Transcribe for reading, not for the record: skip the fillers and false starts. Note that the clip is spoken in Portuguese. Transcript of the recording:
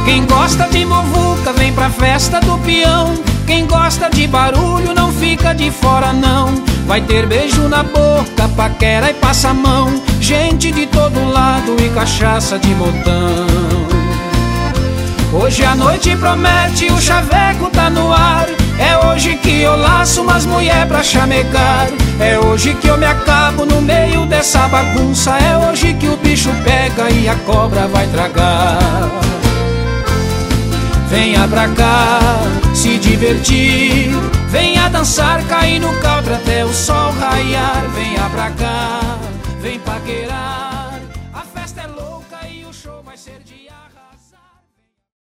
Quem gosta de muvuca vem pra festa do peão. Quem gosta de barulho não fica de fora não. Vai ter beijo na boca, paquera e passamão, gente de todo lado e cachaça de botão. Hoje a noite promete, o chaveco tá no ar. É hoje que eu laço umas mulher pra chamecar. É hoje que eu me acabo no meio dessa bagunça. É hoje que o bicho pega e a cobra vai tragar. Venha pra cá se divertir, venha dançar, cair no caldo até o sol raiar. Venha pra cá, vem paquerar, a festa é louca e o show vai ser de arra.